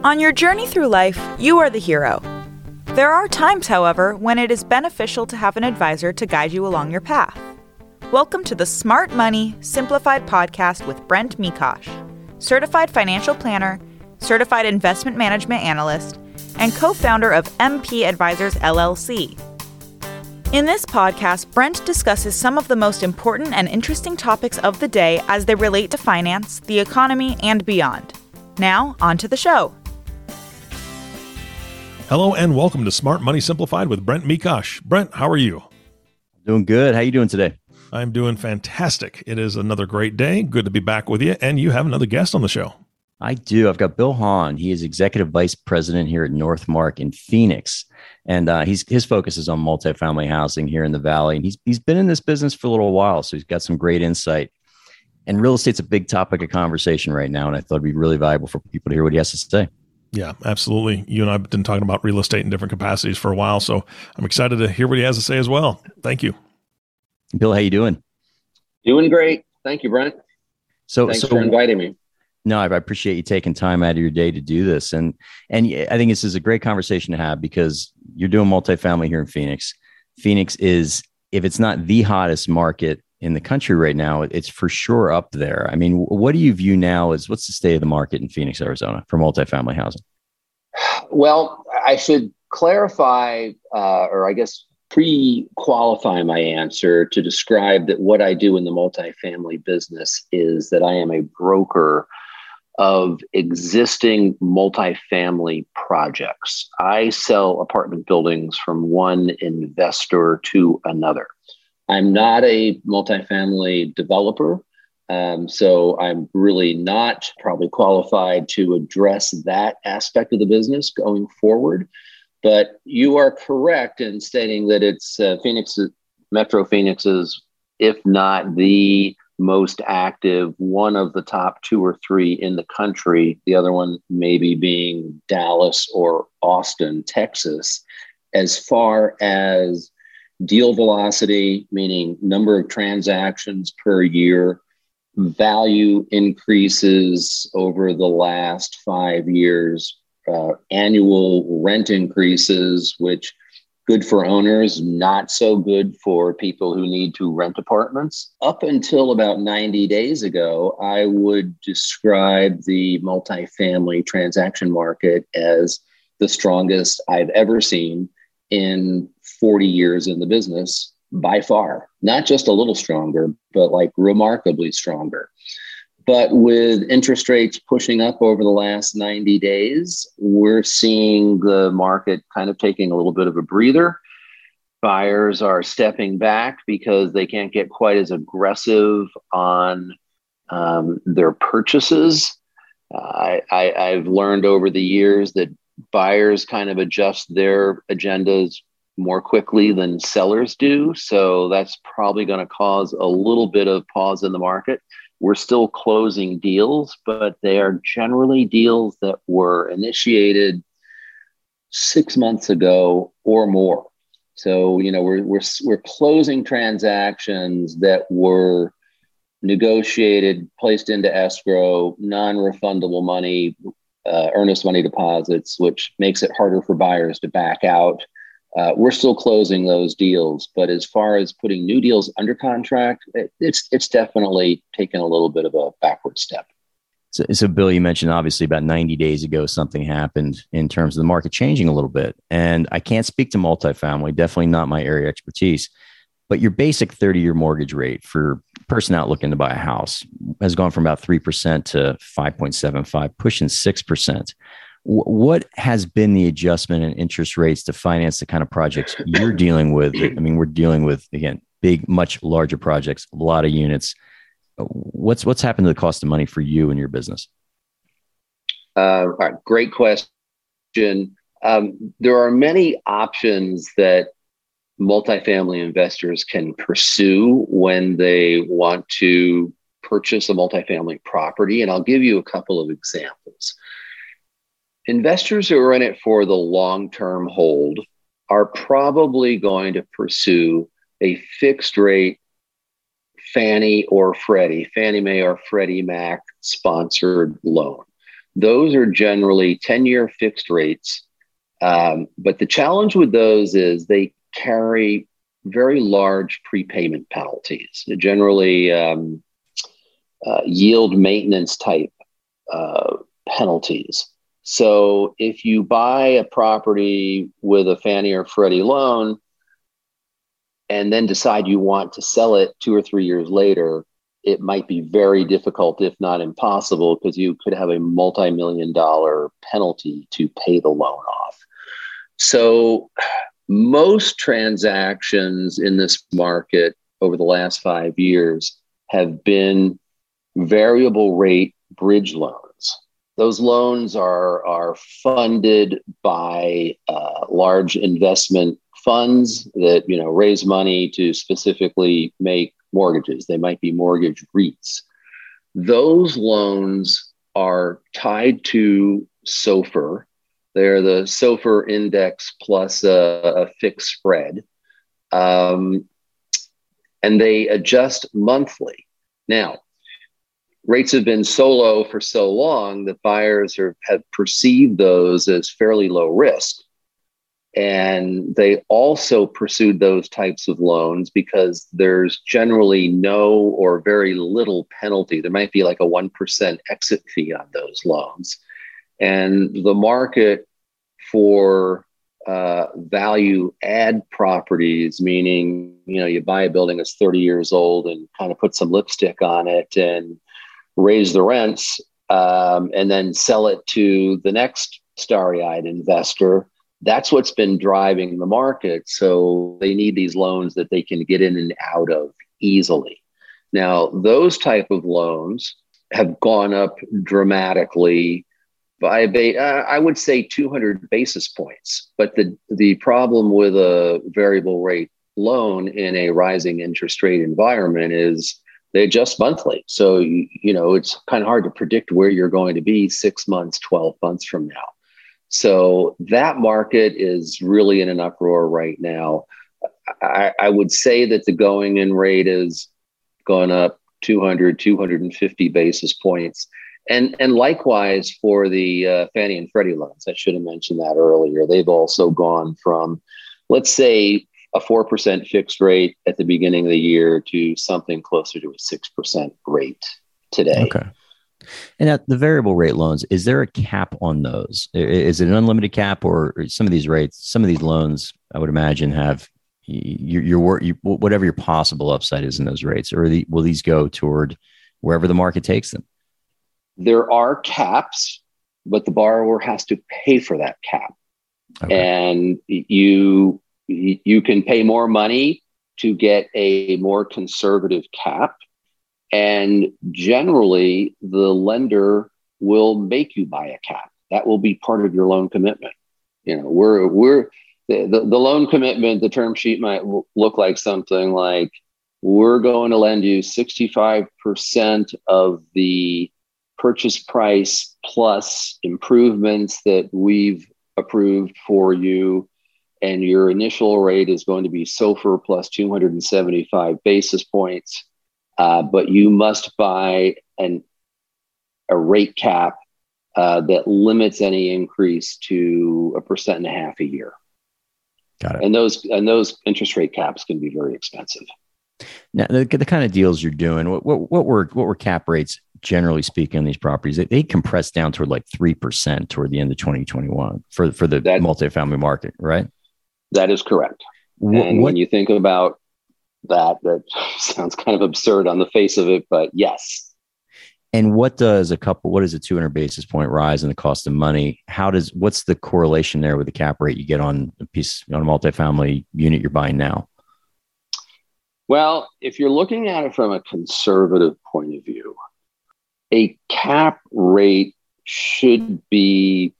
On your journey through life, you are the hero. There are times, however, when it is beneficial to have an advisor to guide you along your path. Welcome to the Smart Money Simplified podcast with Brent Mikosh, certified financial planner, certified investment management analyst, and co-founder of MP Advisors LLC. In this podcast, Brent discusses some of the most important and interesting topics of the day as they relate to finance, the economy, and beyond. Now, on to the show. Hello and welcome to Smart Money Simplified with Brent Mikosh. Brent, how are you? Doing good. How are you doing today? I'm doing fantastic. It is another great day. Good to be back with you. And you have another guest on the show. I do. I've got Bill Hahn. He is Executive Vice President here at Northmark in Phoenix. And his focus is on multifamily housing here in the Valley. And he's been in this business for a little while, so he's got some great insight. And real estate's a big topic of conversation right now, and I thought it'd be really valuable for people to hear what he has to say. Yeah, absolutely. You and I have been talking about real estate in different capacities for a while, so I'm excited to hear what he has to say as well. Thank you. Bill, how you doing? Doing great. Thank you, Brent. Thanks for inviting me. No, I appreciate you taking time out of your day to do this. And I think this is a great conversation to have because you're doing multifamily here in Phoenix. Phoenix is, if it's not the hottest market in the country right now, it's for sure up there. I mean, what do you view now as what's the state of the market in Phoenix, Arizona for multifamily housing? Well, I should clarify, or I guess pre-qualify my answer to describe that what I do in the multifamily business is that I am a broker of existing multifamily projects. I sell apartment buildings from one investor to another. I'm not a multifamily developer, so I'm really not probably qualified to address that aspect of the business going forward. But you are correct in stating that it's Metro Phoenix is, if not the most active, one of the top two or three in the country, the other one maybe being Dallas or Austin, Texas, as far as deal velocity, meaning number of transactions per year, value increases over the last 5 years, annual rent increases, which good for owners, not so good for people who need to rent apartments. Up until about 90 days ago, I would describe the multifamily transaction market as the strongest I've ever seen in 40 years in the business, by far. Not just a little stronger, but like remarkably stronger. But with interest rates pushing up over the last 90 days, we're seeing the market kind of taking a little bit of a breather. Buyers are stepping back because they can't get quite as aggressive on their purchases. I've learned over the years that buyers kind of adjust their agendas more quickly than sellers do. So that's probably going to cause a little bit of pause in the market. We're still closing deals, but they are generally deals that were initiated 6 months ago or more. So, we're closing transactions that were negotiated, placed into escrow, non-refundable money, earnest money deposits, which makes it harder for buyers to back out. We're still closing those deals, but as far as putting new deals under contract, it's definitely taken a little bit of a backward step. So Bill, you mentioned obviously about 90 days ago, something happened in terms of the market changing a little bit. And I can't speak to multifamily, definitely not my area of expertise, but your basic 30-year mortgage rate for a person out looking to buy a house has gone from about 3% to 5.75, pushing 6%. What has been the adjustment in interest rates to finance the kind of projects you're dealing with? I mean, we're dealing with, again, big, much larger projects, a lot of units. What's happened to the cost of money for you and your business? All right, great question. There are many options that multifamily investors can pursue when they want to purchase a multifamily property. And I'll give you a couple of examples. Investors who are in it for the long-term hold are probably going to pursue a fixed rate Fannie Mae or Freddie Mac sponsored loan. those are generally 10-year fixed rates. But the challenge with those is they carry very large prepayment penalties, generally yield maintenance type penalties. So if you buy a property with a Fannie or Freddie loan and then decide you want to sell it 2 or 3 years later, it might be very difficult, if not impossible, because you could have a multi-million-dollar penalty to pay the loan off. So most transactions in this market over the last 5 years have been variable rate bridge loans. Those loans are funded by large investment funds that raise money to specifically make mortgages. They might be mortgage REITs. Those loans are tied to SOFR. They're the SOFR index plus a fixed spread, and they adjust monthly. Now, rates have been so low for so long that buyers have perceived those as fairly low risk. And they also pursued those types of loans because there's generally no or very little penalty. There might be like a 1% exit fee on those loans. And the market for value add properties, meaning, you buy a building that's 30 years old and kind of put some lipstick on it and raise the rents, and then sell it to the next starry-eyed investor. That's what's been driving the market. So they need these loans that they can get in and out of easily. Now, those type of loans have gone up dramatically by, I would say, 200 basis points. But the problem with a variable rate loan in a rising interest rate environment is they adjust monthly. So, it's kind of hard to predict where you're going to be 6 months, 12 months from now. So that market is really in an uproar right now. I would say that the going in rate has gone up 200, 250 basis points. And likewise for the Fannie and Freddie loans. I should have mentioned that earlier. They've also gone from, let's say, a 4% fixed rate at the beginning of the year to something closer to a 6% rate today. Okay. And at the variable rate loans, is there a cap on those? Is it an unlimited cap, or some of these rates, some of these loans, I would imagine, have whatever your possible upside is in those rates, or will these go toward wherever the market takes them? There are caps, but the borrower has to pay for that cap. Okay. And you can pay more money to get a more conservative cap. And generally, the lender will make you buy a cap. That will be part of your loan commitment. The loan commitment, the term sheet might look like something like, we're going to lend you 65% of the purchase price plus improvements that we've approved for you. And your initial rate is going to be SOFR plus 275 basis points. But you must buy a rate cap that limits any increase to 1.5% a year. Got it. And those interest rate caps can be very expensive. Now, the kind of deals you're doing, what were cap rates, generally speaking, on these properties? They compressed down toward like 3% toward the end of 2021 for the multifamily market, right? That is correct. When you think about that sounds kind of absurd on the face of it, but yes. And what is a 200 basis point rise in the cost of money? What's the correlation there with the cap rate you get on a multifamily unit you're buying now? Well, if you're looking at it from a conservative point of view, a cap rate should be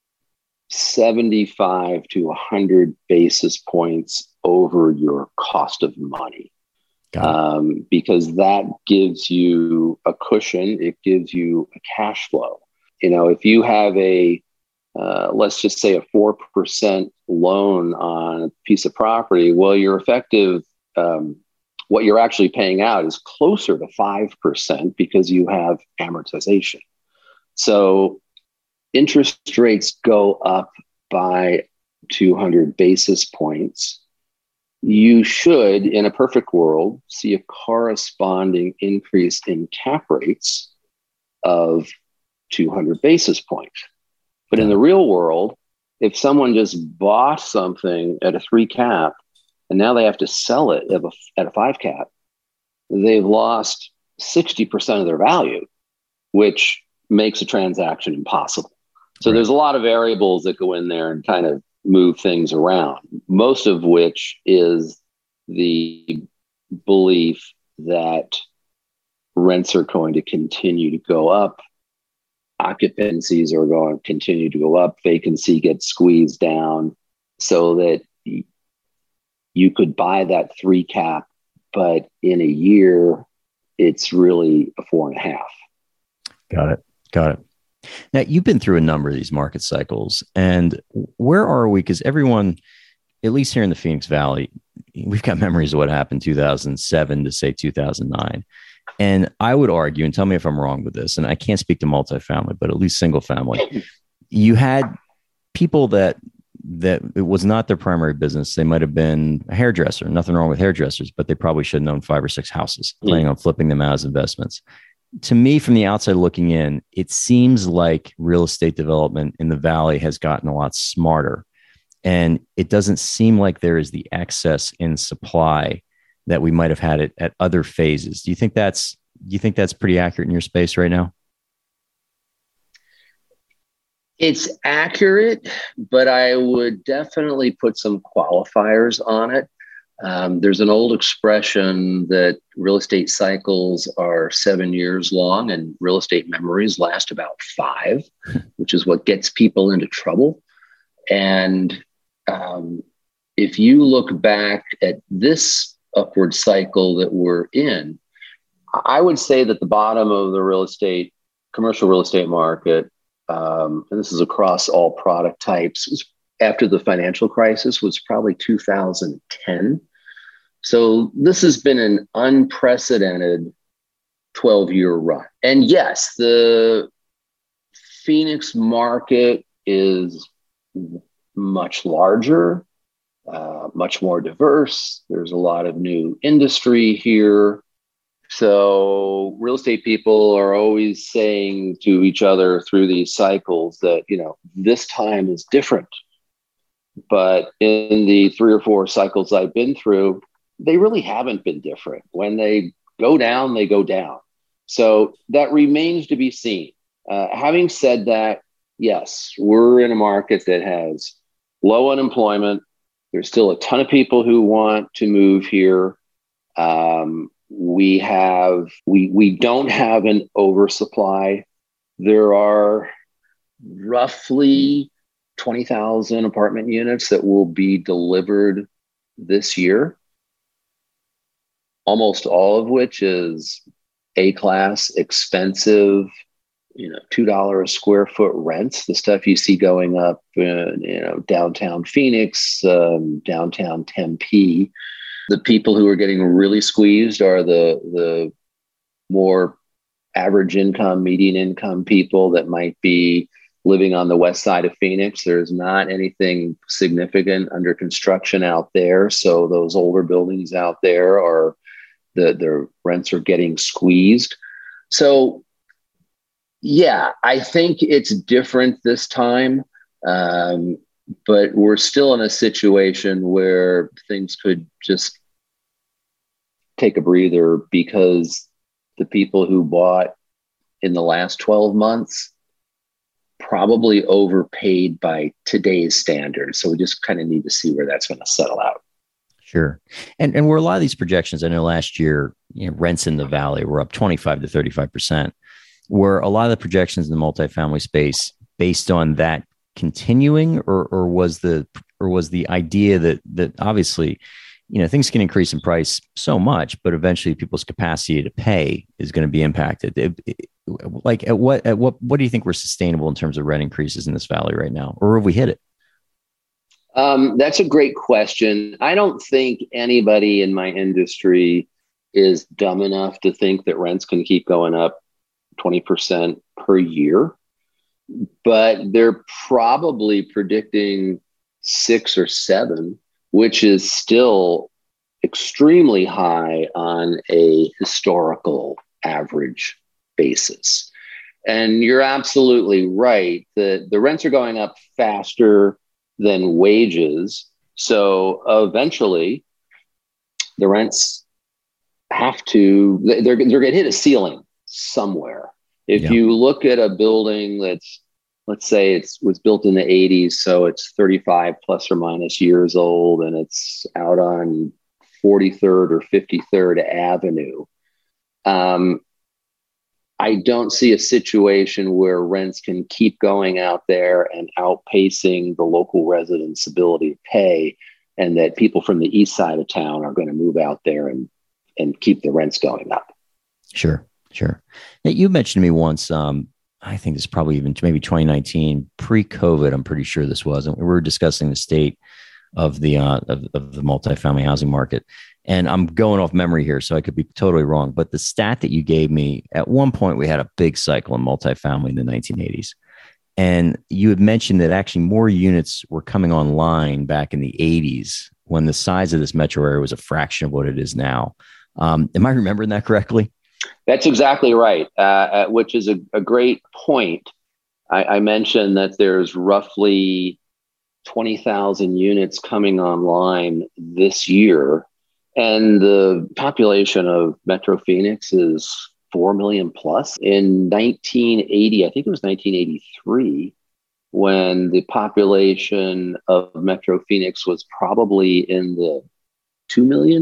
75 to 100 basis points over your cost of money, because that gives you a cushion. It gives you a cash flow. If you have let's just say a 4% loan on a piece of property, well, your effective, what you're actually paying out is closer to 5% because you have amortization. So interest rates go up by 200 basis points, you should, in a perfect world, see a corresponding increase in cap rates of 200 basis points. But in the real world, if someone just bought something at a 3 cap and now they have to sell it at a 5 cap, they've lost 60% of their value, which makes a transaction impossible. So there's a lot of variables that go in there and kind of move things around, most of which is the belief that rents are going to continue to go up, occupancies are going to continue to go up, vacancy gets squeezed down, so that you could buy that 3 cap, but in a year, it's really a 4.5. Got it. Now, you've been through a number of these market cycles, and where are we? Because everyone, at least here in the Phoenix Valley, we've got memories of what happened 2007 to say 2009. And I would argue, and tell me if I'm wrong with this, and I can't speak to multifamily, but at least single family, you had people that it was not their primary business. They might have been a hairdresser, nothing wrong with hairdressers, but they probably should have owned 5 or 6 houses, planning on flipping them out as investments. To me, from the outside looking in, it seems like real estate development in the Valley has gotten a lot smarter. And it doesn't seem like there is the excess in supply that we might have had it at other phases. Do you think that's pretty accurate in your space right now? It's accurate, but I would definitely put some qualifiers on it. There's an old expression that real estate cycles are 7 years long and real estate memories last about 5, which is what gets people into trouble. And if you look back at this upward cycle that we're in, I would say that the bottom of the commercial real estate market, and this is across all product types, was after the financial crisis, was probably 2010. So this has been an unprecedented 12-year run. And yes, the Phoenix market is much larger, much more diverse. There's a lot of new industry here. So real estate people are always saying to each other through these cycles that, this time is different. But in the 3 or 4 cycles I've been through, they really haven't been different. When they go down, they go down. So that remains to be seen. Having said that, yes, we're in a market that has low unemployment. There's still a ton of people who want to move here. We don't have an oversupply. There are roughly 20,000 apartment units that will be delivered this year, almost all of which is A-class, expensive, $2 a square foot rents, the stuff you see going up in, downtown Phoenix, downtown Tempe. The people who are getting really squeezed are the more average income, median income people that might be living on the west side of Phoenix. There's not anything significant under construction out there. So those older buildings out there the rents are getting squeezed. So yeah, I think it's different this time. But we're still in a situation where things could just take a breather because the people who bought in the last 12 months probably overpaid by today's standards. So we just kind of need to see where that's going to settle out. Sure. And where a lot of these projections, I know last year, rents in the Valley were up 25 to 35%, were a lot of the projections in the multifamily space based on that continuing, or was the idea that obviously, things can increase in price so much, but eventually people's capacity to pay is going to be impacted. At what do you think we're sustainable in terms of rent increases in this Valley right now, or have we hit it? That's a great question. I don't think anybody in my industry is dumb enough to think that rents can keep going up 20% per year. but they're probably predicting 6 or 7, which is still extremely high on a historical average basis. And you're absolutely right that the rents are going up faster than wages. So eventually the rents they're going to hit a ceiling somewhere. If you look at a building that's, let's say it was built in the 80s, so it's 35 plus or minus years old, and it's out on 43rd or 53rd Avenue. I don't see a situation where rents can keep going out there and outpacing the local residents' ability to pay, and that people from the east side of town are going to move out there and keep the rents going up. Sure. Now, you mentioned to me once, I think it's probably even maybe 2019, pre-COVID, I'm pretty sure this was, and we were discussing the state of the multifamily housing market. And I'm going off memory here, so I could be totally wrong. But the stat that you gave me, at one point, we had a big cycle in multifamily in the 1980s. And you had mentioned that actually more units were coming online back in the 80s when the size of this metro area was a fraction of what it is now. Am I remembering that correctly? That's exactly right, which is a great point. I mentioned that there's roughly 20,000 units coming online this year. And the population of Metro Phoenix is 4 million plus. In 1980, I think it was 1983, when the population of Metro Phoenix was probably in the 2 million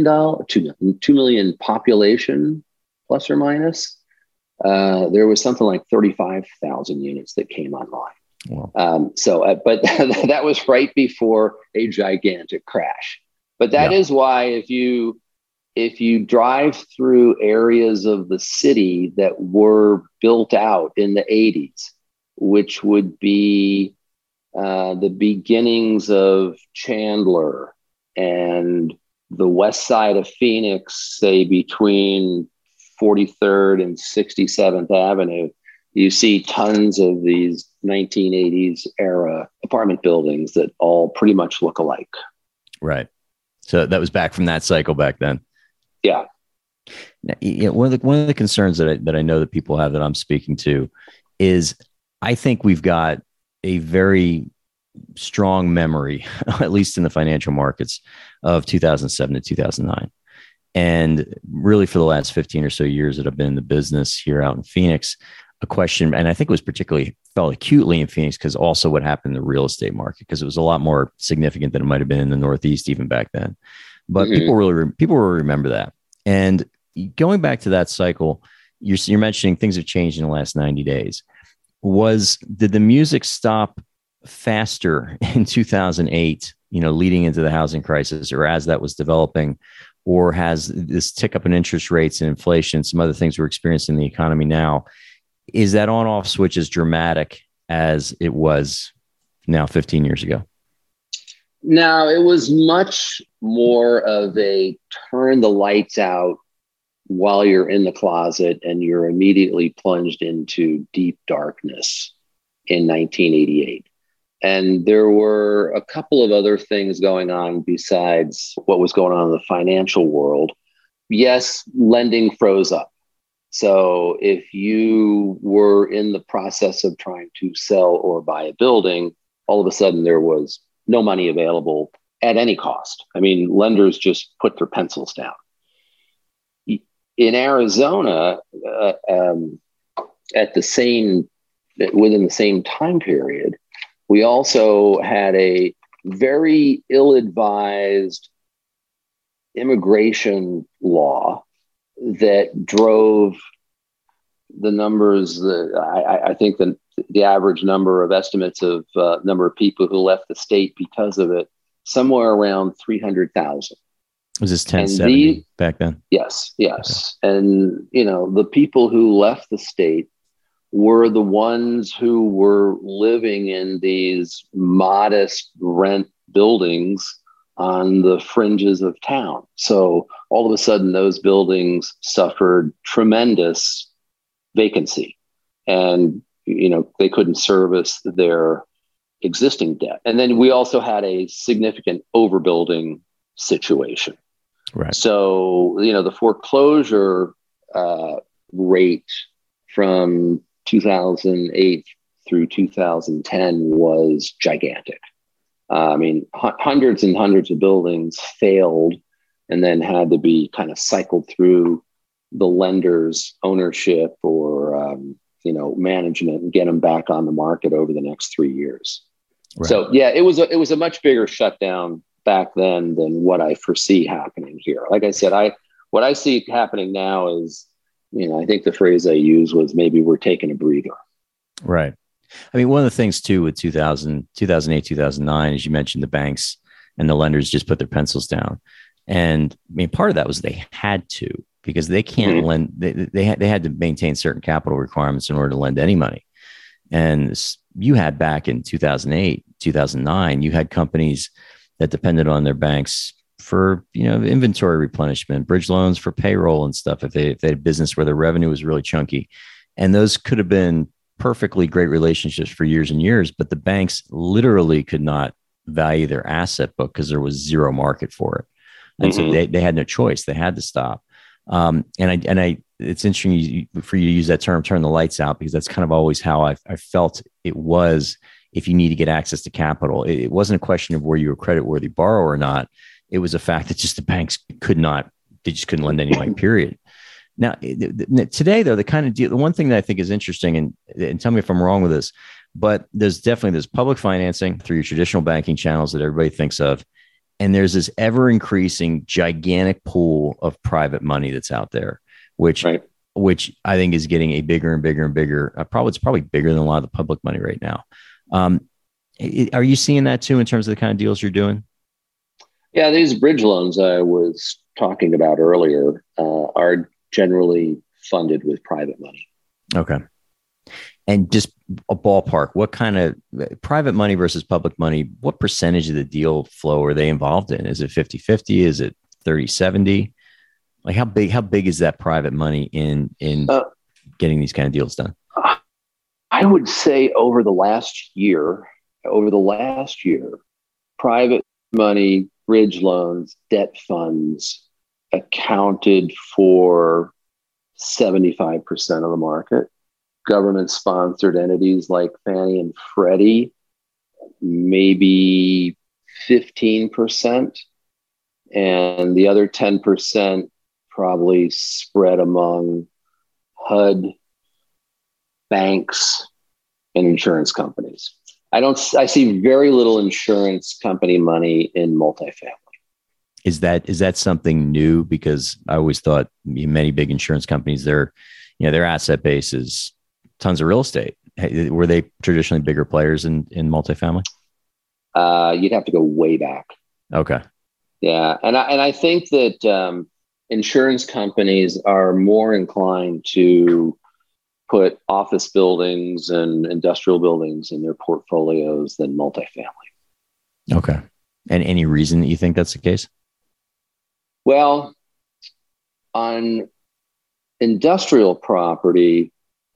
population, plus or minus. There was something like 35,000 units that came online. Wow. But that was right before a gigantic crash. But that is why if you drive through areas of the city that were built out in the 80s, which would be the beginnings of Chandler and the west side of Phoenix, say between 43rd and 67th Avenue, you see tons of these 1980s era apartment buildings that all pretty much look alike. Right. So that was back from that cycle back then. Yeah. Now, one of the concerns that I know that people have that I'm speaking to is I think we've got a very strong memory, at least in the financial markets, of 2007 to 2009. And really for the last 15 or so years that I've been in the business here out in Phoenix, a question, and I think it was particularly felt acutely in Phoenix because also what happened in the real estate market, because it was a lot more significant than it might have been in the Northeast even back then. But people will remember that. And going back to that cycle, you're mentioning things have changed in the last 90 days. Did the music stop faster in 2008, leading into the housing crisis, or as that was developing, or has this tick up in interest rates and inflation, some other things we're experiencing in the economy now, is that on-off switch as dramatic as it was now 15 years ago? No, it was much more of a turn the lights out while you're in the closet and you're immediately plunged into deep darkness in 1988. And there were a couple of other things going on besides what was going on in the financial world. Yes, lending froze up. So if you were in the process of trying to sell or buy a building, all of a sudden there was no money available at any cost. I mean, lenders just put their pencils down. In Arizona, within the same time period, we also had a very ill-advised immigration law that drove the numbers. I think the average number of estimates of number of people who left the state because of it, somewhere around 300,000. Was this 1070 back then? Yes. Okay. And, the people who left the state were the ones who were living in these modest rent buildings on the fringes of town. So all of a sudden, those buildings suffered tremendous vacancy. And they couldn't service their existing debt. And then we also had a significant overbuilding situation. Right. So, the foreclosure rate from 2008 through 2010 was gigantic. Hundreds and hundreds of buildings failed and then had to be kind of cycled through the lender's ownership or, management and get them back on the market over the next 3 years. Right. So, yeah, it was a much bigger shutdown back then than what I foresee happening here. Like I said, what I see happening now is, I think the phrase I used was maybe we're taking a breather. Right. I mean, one of the things too with 2008, 2009, as you mentioned, the banks and the lenders just put their pencils down. And part of that was they had to, because they can't lend. They had to maintain certain capital requirements in order to lend any money. And you had back in 2008, 2009, you had companies that depended on their banks for, inventory replenishment, bridge loans for payroll and stuff. If they had business where their revenue was really chunky, and those could have been perfectly great relationships for years and years, but the banks literally could not value their asset book because there was zero market for it. And so they had no choice. They had to stop. It's interesting for you to use that term, turn the lights out, because that's kind of always how I felt it was. If you need to get access to capital, it wasn't a question of were you a credit-worthy borrower or not. It was a fact that just the banks they just couldn't lend any money, period. Now, today, though, the kind of deal, the one thing that I think is interesting, and tell me if I'm wrong with this, but there's public financing through your traditional banking channels that everybody thinks of. And there's this ever increasing gigantic pool of private money that's out there, which I think is getting a bigger and bigger and bigger. It's probably bigger than a lot of the public money right now. Are you seeing that too in terms of the kind of deals you're doing? Yeah, these bridge loans I was talking about earlier are generally funded with private money. Okay. And just a ballpark, what kind of private money versus public money, what percentage of the deal flow are they involved in? Is it 50-50? Is it 30-70? Like how big is that private money in getting these kind of deals done? I would say over the last year, private money, bridge loans, debt funds accounted for 75% of the market. Government-sponsored entities like Fannie and Freddie, maybe 15%. And the other 10% probably spread among HUD, banks, and insurance companies. I see very little insurance company money in multifamily. Is that something new? Because I always thought many big insurance companies, their asset base is tons of real estate. Were they traditionally bigger players in multifamily? You'd have to go way back. Okay. Yeah. And I think that insurance companies are more inclined to put office buildings and industrial buildings in their portfolios than multifamily. Okay. And any reason that you think that's the case? Well, on industrial property,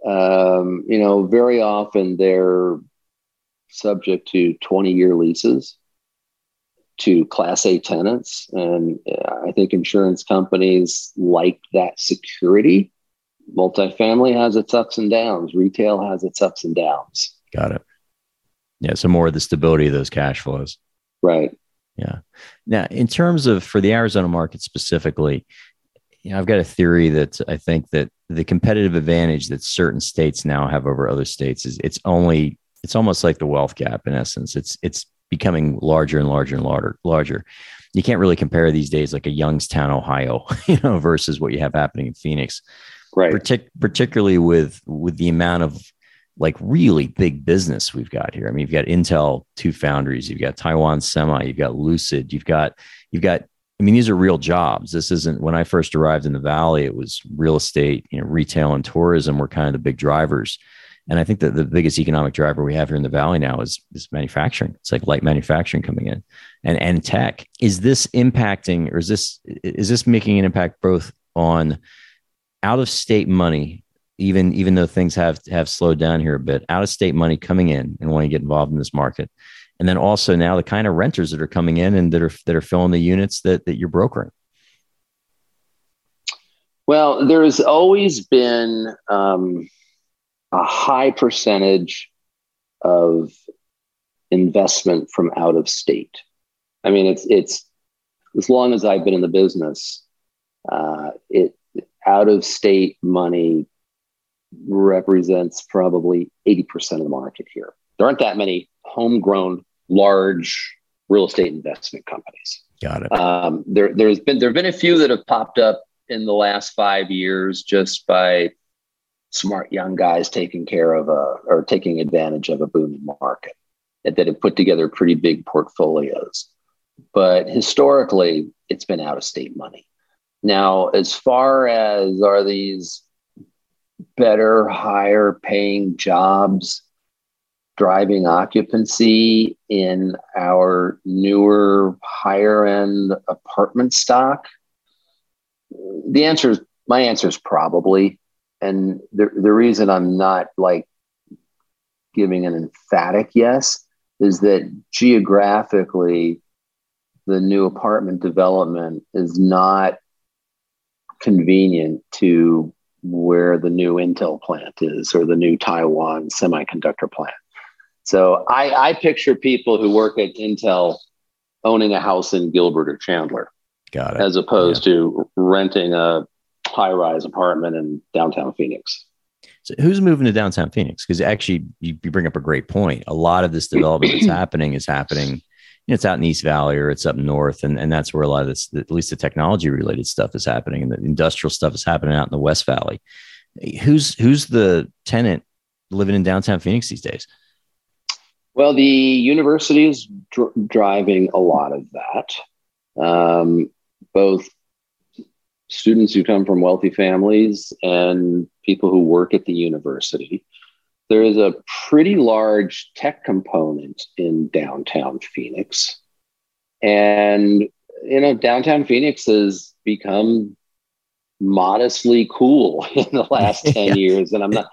very often they're subject to 20-year leases to Class A tenants. And I think insurance companies like that security. Multifamily has its ups and downs. Retail has its ups and downs. Got it. Yeah. So more of the stability of those cash flows. Right. Yeah. Now, in terms of for the Arizona market specifically, I've got a theory that I think that the competitive advantage that certain states now have over other states is it's almost like the wealth gap in essence. It's becoming larger and larger and larger. You can't really compare these days like a Youngstown, Ohio, versus what you have happening in Phoenix. Right. Particularly with the amount of like really big business we've got here. I mean, you've got Intel, 2 foundries, you've got Taiwan Semi, you've got Lucid, you've got, these are real jobs. This isn't, when I first arrived in the Valley, it was real estate, retail and tourism were kind of the big drivers. And I think that the biggest economic driver we have here in the Valley now is manufacturing. It's like light manufacturing coming in and tech. Is this impacting, or is this making an impact both on out of state money, even though things have slowed down here a bit, out of state money coming in and wanting to get involved in this market. And then also now the kind of renters that are coming in and that are filling the units that you're brokering. Well, there's always been a high percentage of investment from out of state. I mean, it's as long as I've been in the business, out of state money represents probably 80% of the market here. There aren't that many homegrown large real estate investment companies. Got it. There've been a few that have popped up in the last 5 years just by smart young guys taking advantage of a booming market that have put together pretty big portfolios. But historically, it's been out of state money. Now, as far as are these better, higher paying jobs driving occupancy in our newer, higher end apartment stock? My answer is probably. And the reason I'm not like giving an emphatic yes is that geographically, the new apartment development is not convenient to where the new Intel plant is or the new Taiwan semiconductor plant. So I picture people who work at Intel owning a house in Gilbert or Chandler. Got it. As opposed to renting a high-rise apartment in downtown Phoenix. So who's moving to downtown Phoenix? Because actually, you bring up a great point. A lot of this development that's happening is happening, it's out in East Valley or it's up north. And that's where a lot of this, at least the technology related stuff is happening. And the industrial stuff is happening out in the West Valley. Who's the tenant living in downtown Phoenix these days? Well, the university is driving a lot of that. Both students who come from wealthy families and people who work at the university. There is a pretty large tech component in downtown Phoenix. And, downtown Phoenix has become modestly cool in the last 10 years. And I'm not,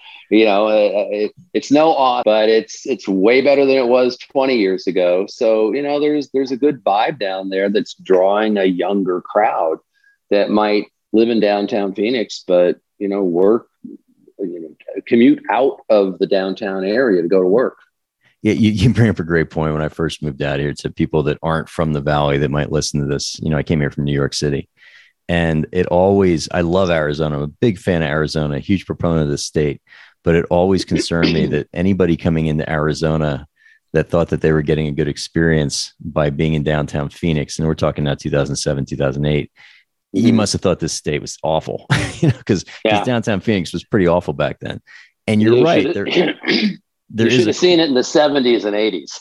it's no odd, but it's way better than it was 20 years ago. So, there's a good vibe down there that's drawing a younger crowd that might live in downtown Phoenix, but, work, commute out of the downtown area to go to work. Yeah, you bring up a great point. When I first moved out here, to people that aren't from the Valley that might listen to this, I came here from New York City. And I love Arizona. I'm a big fan of Arizona, a huge proponent of the state, but it always concerned me that anybody coming into Arizona that thought that they were getting a good experience by being in downtown Phoenix, and we're talking now 2007, 2008, he must have thought this state was awful, because downtown Phoenix was pretty awful back then. And you're right. You should have seen it in the 70s and 80s.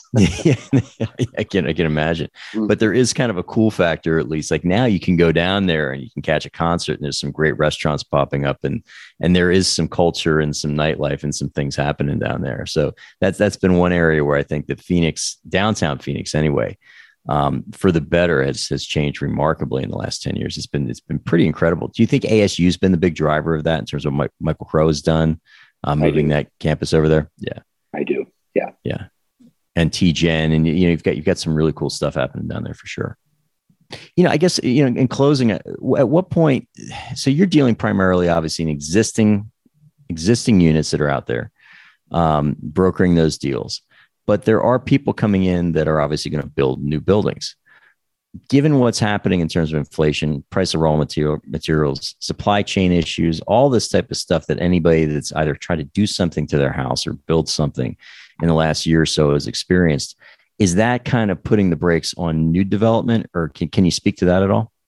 I can imagine. But there is kind of a cool factor, at least. Like now you can go down there and you can catch a concert, and there's some great restaurants popping up, and there is some culture and some nightlife and some things happening down there. So that's been one area where I think that Phoenix, downtown Phoenix anyway, for the better has changed remarkably in the last 10 years. It's been pretty incredible. Do you think ASU has been the big driver of that in terms of what Michael Crow has done, moving that campus over there? Yeah. I do. Yeah. Yeah. And TGen, and you've got some really cool stuff happening down there for sure. I guess, in closing, at what point, so you're dealing primarily obviously in existing units that are out there, brokering those deals, but there are people coming in that are obviously going to build new buildings. Given what's happening in terms of inflation, price of raw materials, supply chain issues, all this type of stuff that anybody that's either tried to do something to their house or build something in the last year or so has experienced, is that kind of putting the brakes on new development, or can you speak to that at all?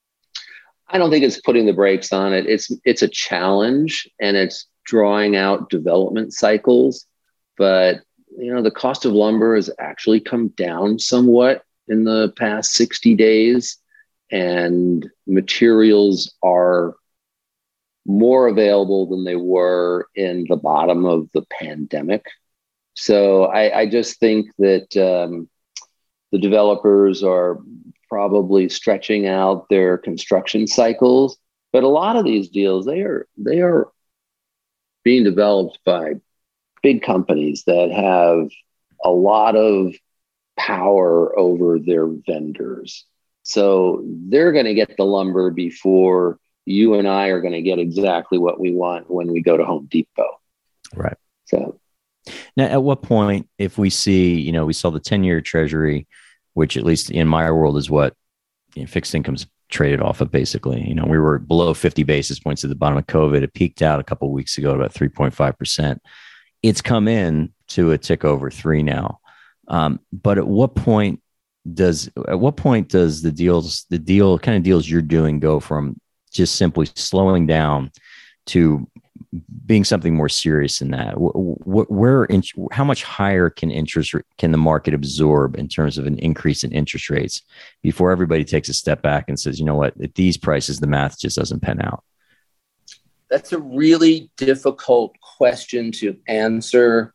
I don't think it's putting the brakes on it. It's a challenge, and it's drawing out development cycles. But, the cost of lumber has actually come down somewhat in the past 60 days, and materials are more available than they were in the bottom of the pandemic. So I just think that the developers are probably stretching out their construction cycles, but a lot of these deals, they are being developed by big companies that have a lot of power over their vendors. So they're going to get the lumber before you and I are going to get exactly what we want when we go to Home Depot. Right. So now, at what point, if we see, we saw the 10-year treasury, which at least in my world is what fixed income's traded off of basically. We were below 50 basis points at the bottom of COVID. It peaked out a couple of weeks ago at about 3.5%. It's come in to a tick over 3 now. But at what point does the deal kind of deals you're doing go from just simply slowing down to being something more serious than that? How much higher can the market absorb in terms of an increase in interest rates before everybody takes a step back and says, you know what, at these prices, the math just doesn't pan out? That's a really difficult question to answer.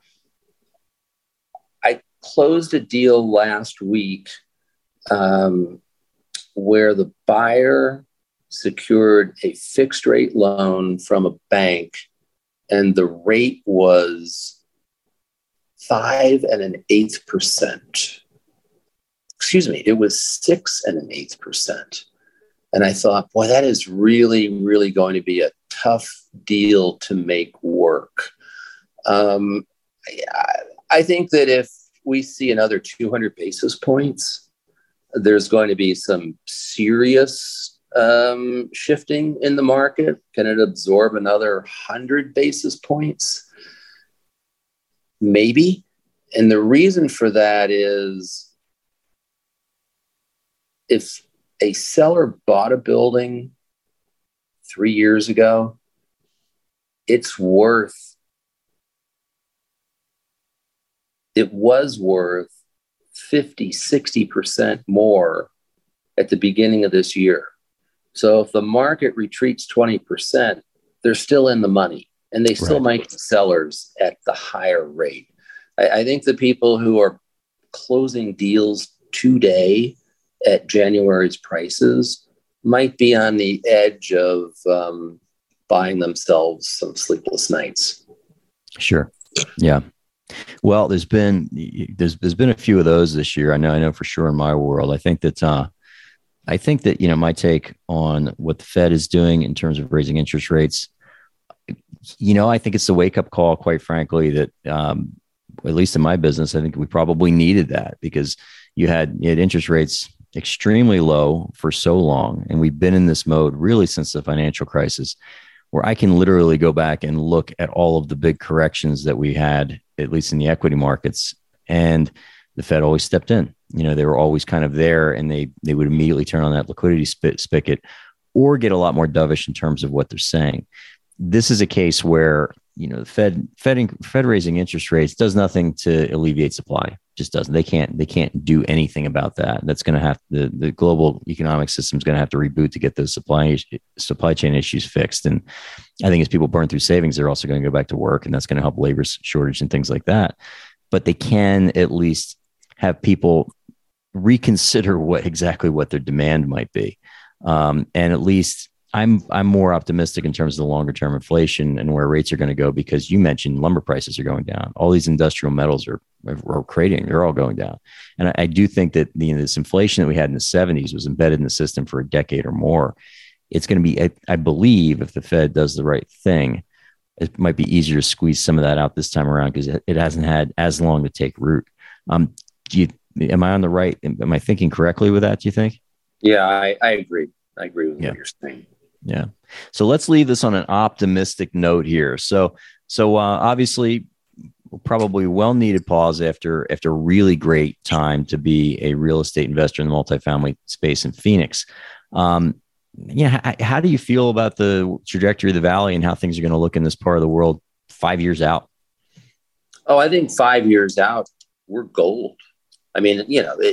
I closed a deal last week where the buyer secured a fixed rate loan from a bank, and the rate was 5 1/8%. Excuse me, it was 6 1/8%. And I thought, boy, that is really, really going to be a tough deal to make work. I think that if we see another 200 basis points, there's going to be some serious shifting in the market. Can it absorb another 100 basis points? Maybe. And the reason for that is if a seller bought a building 3 years ago, it was worth 50, 60% more at the beginning of this year. So if the market retreats 20%, they're still in the money, and they still might be sellers at the higher rate. I think the people who are closing deals today at January's prices might be on the edge of buying themselves some sleepless nights. Sure. Yeah. Well, there's been a few of those this year. I know for sure in my world. I think that my take on what the Fed is doing in terms of raising interest rates, I think it's a wake up call, quite frankly, that at least in my business, I think we probably needed that, because you had interest rates extremely low for so long. And we've been in this mode really since the financial crisis, where I can literally go back and look at all of the big corrections that we had, at least in the equity markets. And the Fed always stepped in. They were always kind of there, and they would immediately turn on that liquidity spigot or get a lot more dovish in terms of what they're saying. This is a case where, the Fed raising interest rates does nothing to alleviate supply. Just doesn't. They can't do anything about that. That's going to have the global economic system is going to have to reboot to get those supply chain issues fixed. And I think as people burn through savings, they're also going to go back to work, and that's going to help labor shortage and things like that. But they can at least have people reconsider what their demand might be. And at least I'm more optimistic in terms of the longer term inflation and where rates are going to go, because you mentioned lumber prices are going down. All these industrial metals are creating, they're all going down. And I do think that this inflation that we had in the 70s was embedded in the system for a decade or more. It's going to be, I believe, if the Fed does the right thing, it might be easier to squeeze some of that out this time around, because it hasn't had as long to take root. Am I on the right? Am I thinking correctly with that, do you think? Yeah, I agree. I agree with what you're saying. Yeah. So let's leave this on an optimistic note here. So obviously, probably well-needed pause after a really great time to be a real estate investor in the multifamily space in Phoenix. How do you feel about the trajectory of the Valley and how things are going to look in this part of the world 5 years out? Oh, I think 5 years out, we're gold. I mean,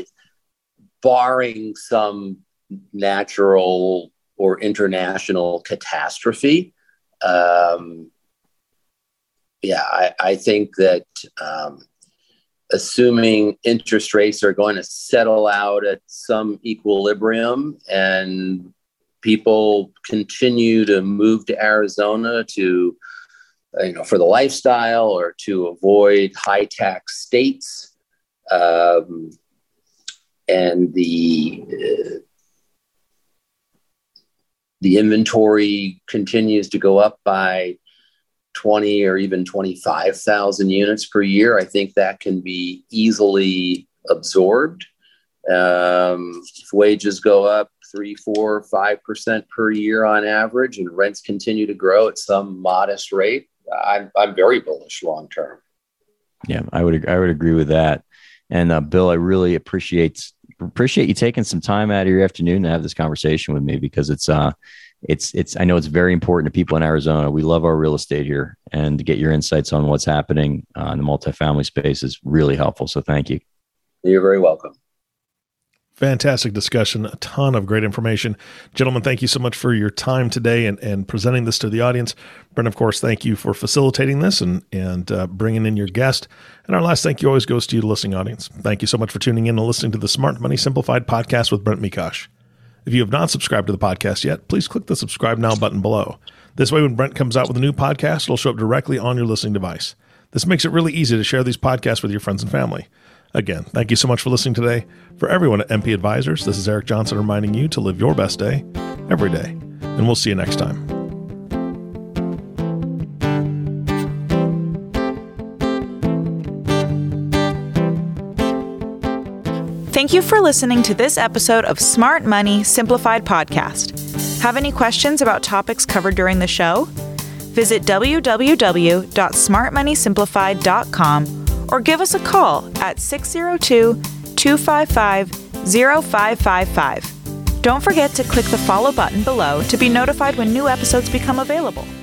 barring some natural or international catastrophe, I think that assuming interest rates are going to settle out at some equilibrium and people continue to move to Arizona to for the lifestyle or to avoid high tax states. And the inventory continues to go up by 20 or even 25,000 units per year. I think that can be easily absorbed. If wages go up 3, 4, 5% per year on average, and rents continue to grow at some modest rate, I'm very bullish long term. Yeah, I would agree with that. And Bill, I really appreciate you taking some time out of your afternoon to have this conversation with me, because it's I know it's very important to people in Arizona. We love our real estate here, and to get your insights on what's happening in the multifamily space is really helpful. So thank you. You're very welcome. Fantastic discussion. A ton of great information. Gentlemen, thank you so much for your time today and presenting this to the audience. Brent, of course, thank you for facilitating this and bringing in your guest. And our last thank you always goes to you, the listening audience. Thank you so much for tuning in and listening to the Smart Money Simplified podcast with Brent Mekosh. If you have not subscribed to the podcast yet, please click the subscribe now button below. This way, when Brent comes out with a new podcast, it'll show up directly on your listening device. This makes it really easy to share these podcasts with your friends and family. Again, thank you so much for listening today. For everyone at MP Advisors, this is Eric Johnson reminding you to live your best day every day. And we'll see you next time. Thank you for listening to this episode of Smart Money Simplified Podcast. Have any questions about topics covered during the show? Visit www.smartmoneysimplified.com or give us a call at 602-255-0555. Don't forget to click the follow button below to be notified when new episodes become available.